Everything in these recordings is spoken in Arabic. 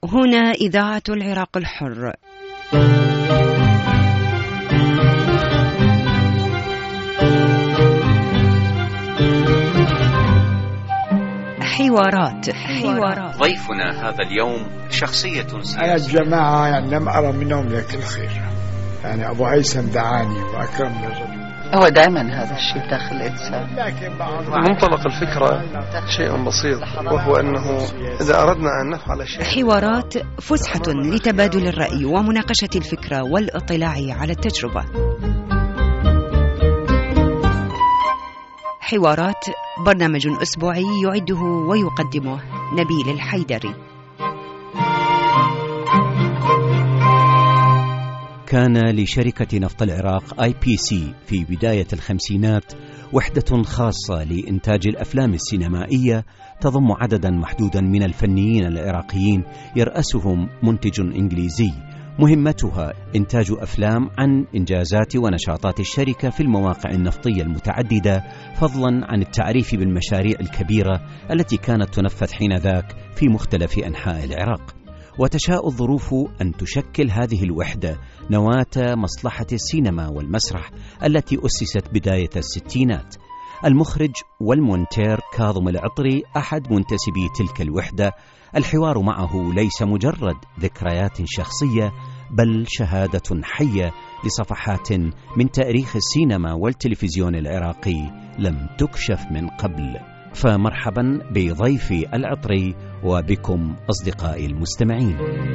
هنا إذاعة العراق الحر. حوارات. ضيفنا هذا اليوم شخصية سياسية. أنا الجماعة يعني لم أرى منهم لك الخير، يعني أبو هيثم دعاني وأكرم الرجل. هو دائما هذا الشيء داخل الإنسان. منطلق الفكرة شيء بسيط، وهو أنه إذا أردنا أن نفعل شيء. حوارات فسحة لتبادل الرأي ومناقشة الفكرة والاطلاع على التجربة. حوارات برنامج أسبوعي يعده ويقدمه نبيل الحيدري. كان لشركة نفط العراق IPC في بداية الخمسينات وحدة خاصة لإنتاج الأفلام السينمائية تضم عددا محدودا من الفنيين العراقيين يرأسهم منتج إنجليزي، مهمتها إنتاج أفلام عن إنجازات ونشاطات الشركة في المواقع النفطية المتعددة، فضلا عن التعريف بالمشاريع الكبيرة التي كانت تنفذ حينذاك في مختلف أنحاء العراق. وتشاء الظروف أن تشكل هذه الوحدة نواة مصلحة السينما والمسرح التي أسست بداية الستينات. المخرج والمونتير كاظم العطري أحد منتسبي تلك الوحدة. الحوار معه ليس مجرد ذكريات شخصية، بل شهادة حية لصفحات من تاريخ السينما والتلفزيون العراقي لم تكشف من قبل. فمرحبا بضيفي العطري وبكم أصدقائي المستمعين.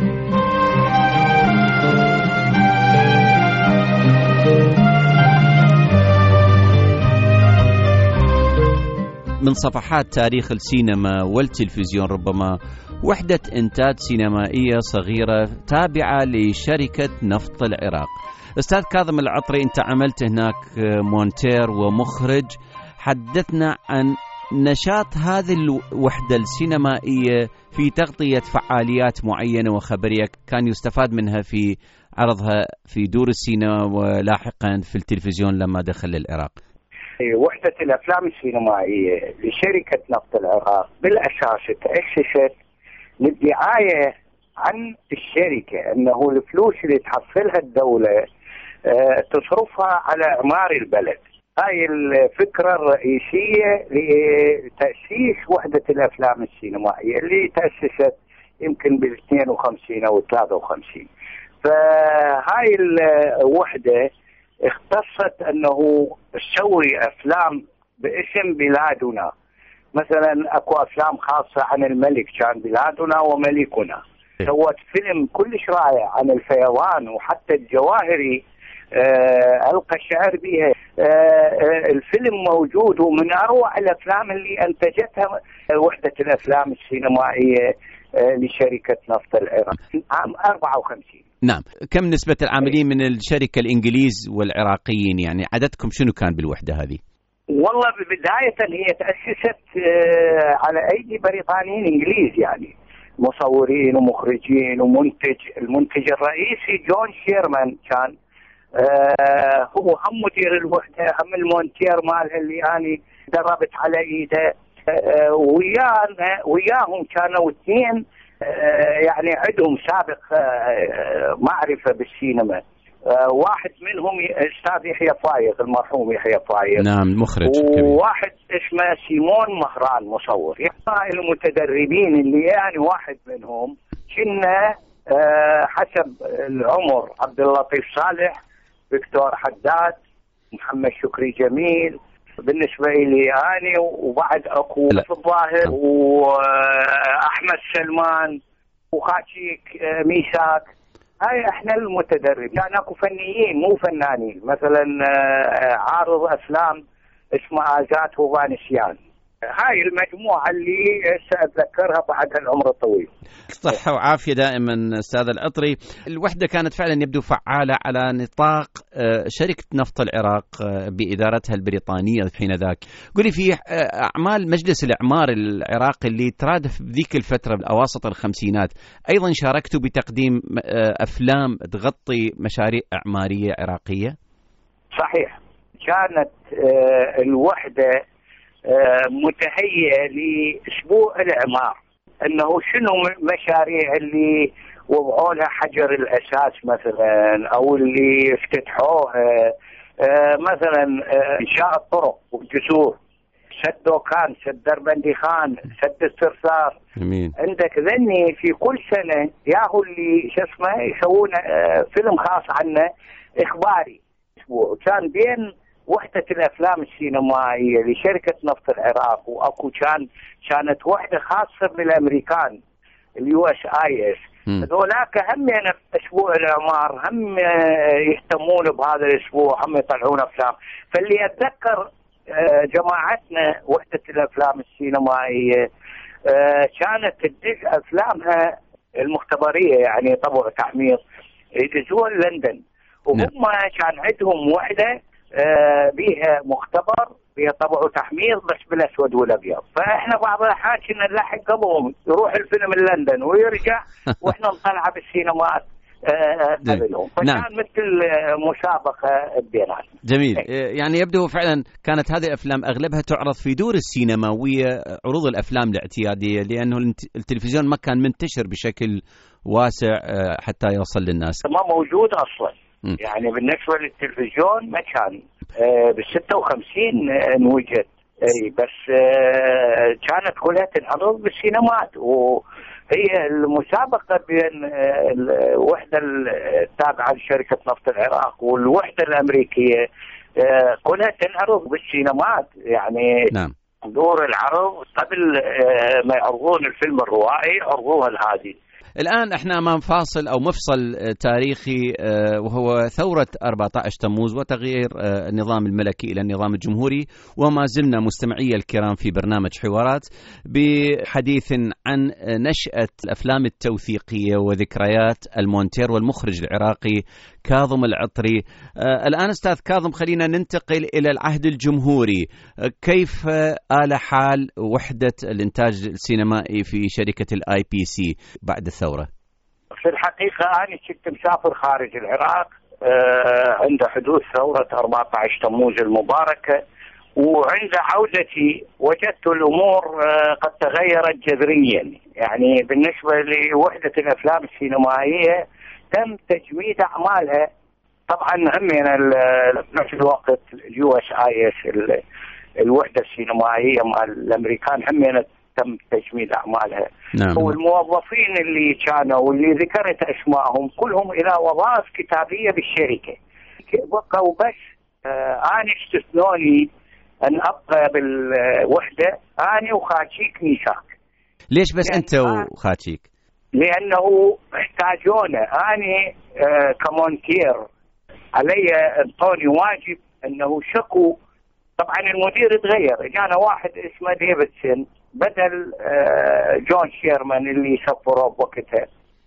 من صفحات تاريخ السينما والتلفزيون ربما وحدة إنتاج سينمائية صغيرة تابعة لشركة نفط العراق. أستاذ كاظم العطري، أنت عملت هناك مونتير ومخرج، حدثنا عن نشاط هذه الوحدة السينمائية في تغطية فعاليات معينة وخبرية كان يستفاد منها في عرضها في دور السينما ولاحقا في التلفزيون لما دخل العراق. وحدة الأفلام السينمائية لشركة نفط العراق بالأساس تأسست للدعاية عن الشركة، أنه الفلوس اللي تحصلها الدولة تصرفها على إعمار البلد. هاي الفكرة الرئيسية لتأسيس وحدة الأفلام السينمائية اللي تأسست يمكن بال52 أو 53. فهاي الوحدة اختصت أنه تسوي أفلام باسم بلادنا. مثلا أكو أفلام خاصة عن الملك، كان بلادنا وملكنا. سوت فيلم كلش رائع عن الفيضان، وحتى الجواهري ألقى الشعر بها. الفيلم موجود ومن أروع الأفلام اللي أنتجتها وحدة الأفلام السينمائية لشركة نفط العراق عام 54. نعم. كم نسبة العاملين من الشركة الإنجليز والعراقيين؟ يعني عددكم شنو كان بالوحدة هذه؟ والله بداية هي تأسست على أيدي بريطانيين إنجليز، يعني مصورين ومخرجين ومنتج. المنتج الرئيسي جون شيرمان كان هو هم مدير الوحدة، هم المونتير مالها اللي يعني دربت على ايده. وياهم كانوا اثنين يعني عندهم سابق معرفة بالسينما. واحد منهم أستاذ يحيى فايق، المرحوم يحيى فايق. نعم، مخرج. وواحد اسمه سيمون مهران مصور. يعني المتدربين اللي يعني واحد منهم كنا حسب العمر عبد اللطيف صالح، فيكتور حداد، محمد شكري جميل بالنسبة لي أنا، وبعد أكو في الظاهر وأحمد سلمان وخاتشيك ميساك. هاي احنا المتدرب. يعني اكو فنيين مو فنانين، مثلا عارض أفلام اسمه آزات وفانسيان. هاي المجموعة اللي سأتذكرها بعد العمر الطويل. صحة وعافية دائما أستاذ العطري. الوحدة كانت فعلا يبدو فعالة على نطاق شركة نفط العراق بإدارتها البريطانية حينذاك. قولي، في أعمال مجلس الإعمار العراقي اللي ترادف بذيك الفترة بأواسط الخمسينات أيضا شاركتوا بتقديم أفلام تغطي مشاريع إعمارية عراقية؟ صحيح. كانت الوحدة متهيئة لأسبوع الإعمار. انه شنو مشاريع اللي وضعوا لها حجر الاساس مثلا، او اللي افتتحوها، مثلا انشاء الطرق والجسور، سد دوكان، سد دربندي خان، سد السرسار. عندك ذني في كل سنه ياهو اللي يسوون فيلم خاص عنه اخباري اسبوع. كان بين وحده الافلام السينمائيه لشركه نفط العراق واكو كانت وحده خاصه بالامريكان الUSIS. هذولاك هم يعني اسبوع الاعمار هم يهتمون بهذا الاسبوع، هم يطلعون افلام. فاللي اتذكر جماعتنا وحده الافلام السينمائيه كانت تدز افلامها المختبريه، يعني طبع تحميض، يدزوها لندن، وهم كان عندهم وحده بيها مختبر بيها طبع تحميض بس بالاسود والابيض. فاحنا بعض الاحيان كنا نلحق قبلهم، يروح الفيلم لندن ويرجع واحنا نطلع بالسينمات قبلهم. فكان مثل مسابقه بيناتنا. جميل. يعني يبدو فعلا كانت هذه الافلام اغلبها تعرض في دور السينماويه، عروض الافلام الاعتياديه، لانه التلفزيون ما كان منتشر بشكل واسع حتى يوصل للناس، ما موجود اصلا. يعني بالنسبه للتلفزيون ما كان بال56 انوجد، اي بس كانت كلها تنعرض بالسينمات. وهي المسابقه بين الوحده التابعه لشركه نفط العراق والوحده الامريكيه كلها تنعرض بالسينمات. يعني نعم. دور العرض قبل ما يعرضون الفيلم الروائي عرضوها هذه. الآن احنا امام فاصل او مفصل تاريخي وهو ثورة 14 تموز وتغيير النظام الملكي الى النظام الجمهوري، وما زلنا مستمعي الكرام في برنامج حوارات بحديث عن نشأة الافلام التوثيقية وذكريات المونتير والمخرج العراقي كاظم العطري. الآن أستاذ كاظم خلينا ننتقل إلى العهد الجمهوري. كيف آل حال وحدة الإنتاج السينمائي في شركة الIPC بعد الثورة؟ في الحقيقة أنا كنت مسافر خارج العراق عند حدوث ثورة 14 تموز المباركة، وعند عودتي وجدت الأمور قد تغيرت جذريا. يعني بالنسبة لوحدة الأفلام السينمائية تم تجميد أعمالها. طبعا هم في نفس الوقت USIS الوحدة السينمائية مع الأمريكان هم تم تجميد أعمالها. نعم. والموظفين اللي كانوا واللي ذكرت أسمائهم كلهم إلى وظائف كتابية بالشركة بقوا، بس أنا استثنوني أن أبقى بالوحدة أنا وخاتشيك ميثاق. ليش بس أنت وخاتشيك؟ لأنه احتاجونه. أنا كمونتير علي انطوني واجب أنه شكو. طبعا المدير تغير، جانا واحد اسمه ديفيدسون بدل جون شيرمان اللي سفره بوقتها.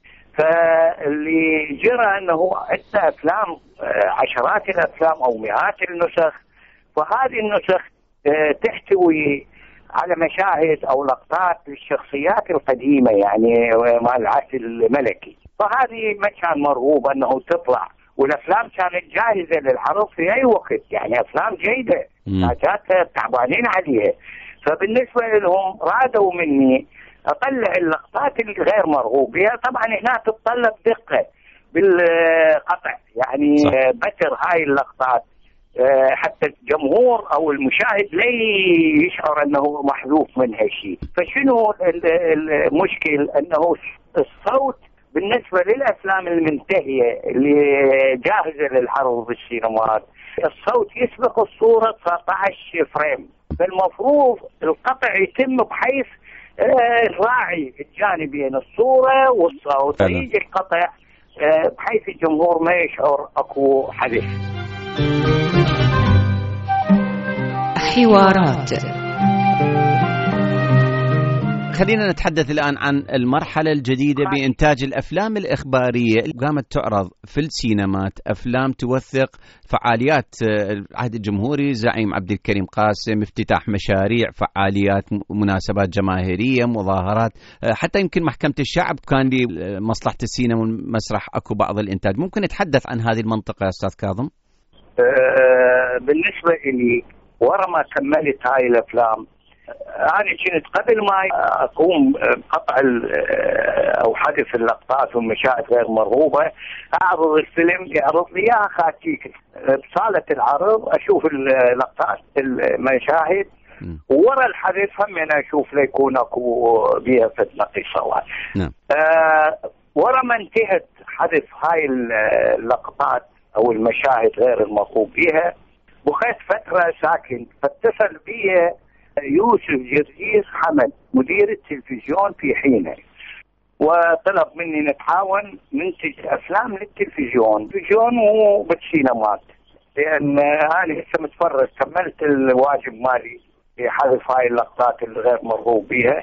فاللي جرى أنه عدة أفلام، عشرات الأفلام أو مئات النسخ، فهذه النسخ تحتوي على مشاهد أو لقطات للشخصيات القديمة يعني مع العهد الملكي. فهذه ما كان مرغوب أنه تطلع، والأفلام كانت جاهزة للعرض في أي وقت، يعني أفلام جيدة حاجاتها تعبانين عليها. فبالنسبة لهم رادوا مني أطلع اللقطات الغير مرغوب بها. طبعا هنا تتطلب دقة بالقطع، يعني بتر هاي اللقطات حتى الجمهور أو المشاهد لا يشعر أنه محذوف منها شيء. فشنو المشكل؟ أنه الصوت بالنسبة للأفلام المنتهية اللي جاهزة للعرض بالسينمات الصوت يسبق الصورة 19 فريم. فالمفروض القطع يتم بحيث الراعي الجانبين الصورة والصوت، يجي القطع بحيث الجمهور ما يشعر أكو حدث. حوارات. خلينا نتحدث الآن عن المرحلة الجديدة بإنتاج الأفلام الإخبارية. قامت تعرض في السينمات أفلام توثق فعاليات العهد الجمهوري، زعيم عبد الكريم قاسم، افتتاح مشاريع، فعاليات، مناسبات جماهيرية، مظاهرات، حتى يمكن محكمة الشعب كان لمصلحة السينما والمسرح أكو بعض الإنتاج. ممكن نتحدث عن هذه المنطقة يا أستاذ كاظم؟ بالنسبة لي ورا ما كملت هاي الأفلام أنا كنت قبل ما أقوم بقطع أو حذف اللقطات والمشاهد غير مرغوبة أعرض الفيلم، يعرض لي إياها خاتيك بصالة العرض، أشوف اللقطات المشاهد ورا الحذف هم أنا أشوف ليكون أكو بيها فتنة قصة. نعم. ورا ما انتهت حذف هاي اللقطات أو المشاهد غير المرغوب بها بخيت فترة ساكن، فاتصل بي يوسف جرجيس حمد مدير التلفزيون في حينه، وطلب مني نتعاون ننتج أفلام للتلفزيون وبالسينمات، لأن أنا لسه متفرج كملت الواجب مالي في حذف هاي اللقطات الغير مرغوب بها.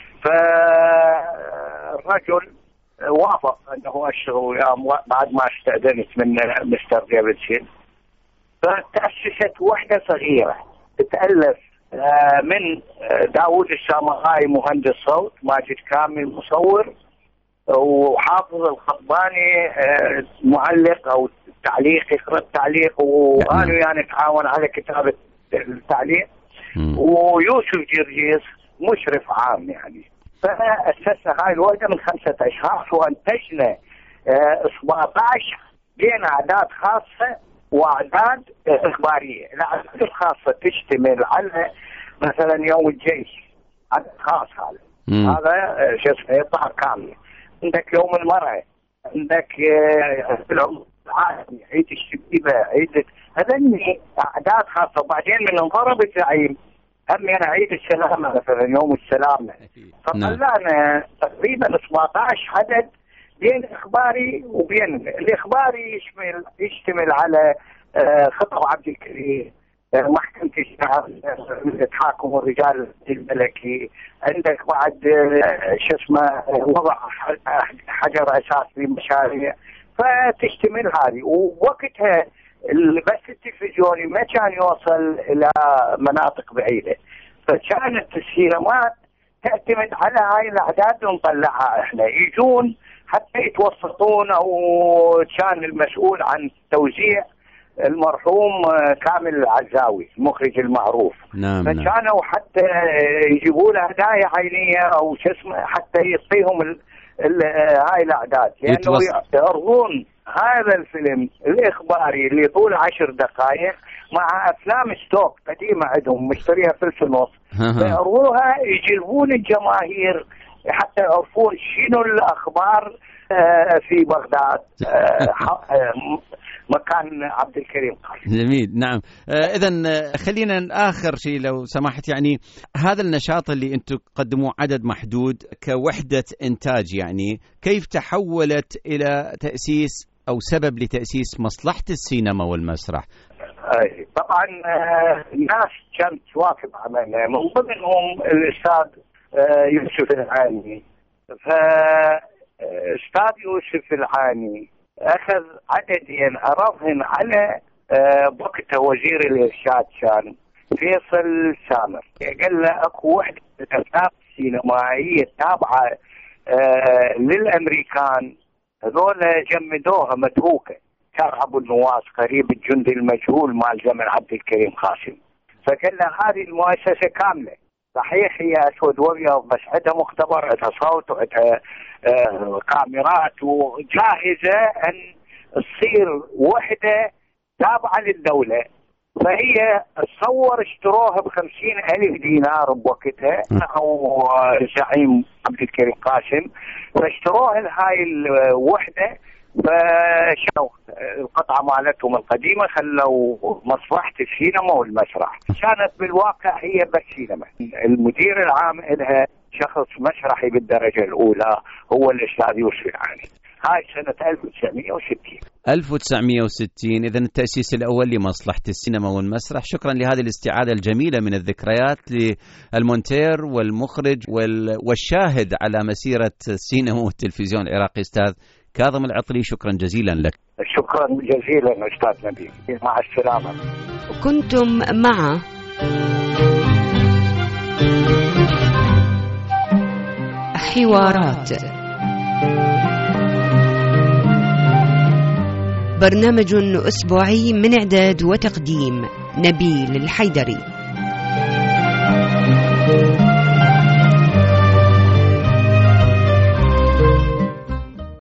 فالرجل وافق أنه أشتغل وياه بعد ما استأذنت من مستر ديفيدسون. فتأسست وحدة صغيرة تتألف من داود السامغاي مهندس صوت، ماجد كامل مصور، وحافظ الخطباني معلق أو تعليق يقرأ التعليق، وأنا يعني نتعاون على كتابة التعليق، ويوسف جرجيس مشرف عام يعني. فأسسنا هاي الوحدة من 5 أشخاص، وأنتجنا 17 بين أعداد خاصة وأعداد إخبارية. الأعداد الخاصة تشتمل على مثلا يوم الجيش، عدد خاص هذا شو اسمه إطار كامل. عندك يوم المرأة، عندك العالمي، عيد الشبيبة، عيد هذني أعداد خاصة. وبعدين من انضرب الزعيم هم يعني عيد السلامة مثلا يوم السلامة. فطلعنا تقريبا 17 عدد بين إخباري وبين الإخباري يشتمل على خطب عبد الكريم، محكمة الشعب، تحاكم الرجال الملكي، عندك بعد شو اسمه وضع حجر أساس للمشاريع. فتشتمل هذه، ووقتها البث التلفزيوني ما كان يوصل إلى مناطق بعيدة، فكانت السينمات تعتمد على هاي الأعداد ونطلعها إحنا، يجون حتى يتوسطون. أو كان المسؤول عن توزيع المرحوم كامل العزاوي المخرج المعروف. نعم. فكانوا حتى يجيبوا له هدايا عينية أو شو اسمه حتى يعطيهم هاي الأعداد، لأنه يعرضون هذا الفيلم الإخباري اللي طول 10 دقائق مع أفلام ستوك قديمة عندهم مشتريها فلس ونص، يعرضوها يجلبون الجماهير حتى يعرفون شنو الأخبار في بغداد مكان عبد الكريم قاسم. جميل. نعم. إذن خلينا آخر شيء لو سمحت، يعني هذا النشاط اللي أنتم تقدموه عدد محدود كوحدة إنتاج، يعني كيف تحولت إلى تأسيس أو سبب لتأسيس مصلحة السينما والمسرح؟ طبعا الناس كانت تواكب عملنا، من ضمنهم الأستاذ يوسف العاني. فأستاذ يوسف العاني أخذ عددين عرضهن على وقته وزير الإرشاد كان فيصل سامر، قال له أكو وحدة أفلام سينمائية تابعة للأمريكان، هذول جمدوها متروكة، كان أبو النواس قريب الجندي المجهول مال زمن عبد الكريم قاسم. فقال له هذه المؤسسة كاملة، صحيح هي أسود وأبيض بس عندها مختبر، عندها صوت، وعندها كاميرات، وجاهزة أن تصير وحدة تابعة للدولة. فهي تصور اشتروها ب50,000 دينار بوقتها أو الزعيم عبد الكريم قاسم، فاشتروها لهاي الوحدة. فشنو القطعة مالتهم القديمة خلوا مصلحة السينما والمسرح، كانت بالواقع هي بس سينما. المدير العام لها شخص مسرحي بالدرجة الأولى هو الأستاذ يوسف العاني. هاي سنة 1960. إذن التأسيس الأول لمصلحة السينما والمسرح. شكرا لهذه الاستعادة الجميلة من الذكريات للمونتير والمخرج والشاهد على مسيرة السينما والتلفزيون العراقي أستاذ كاظم العطلي. شكرا جزيلا لك. شكرا جزيلا أستاذ نبيل، مع السلامة. كنتم مع حوارات، برنامج أسبوعي من إعداد وتقديم نبيل الحيدري. العالم.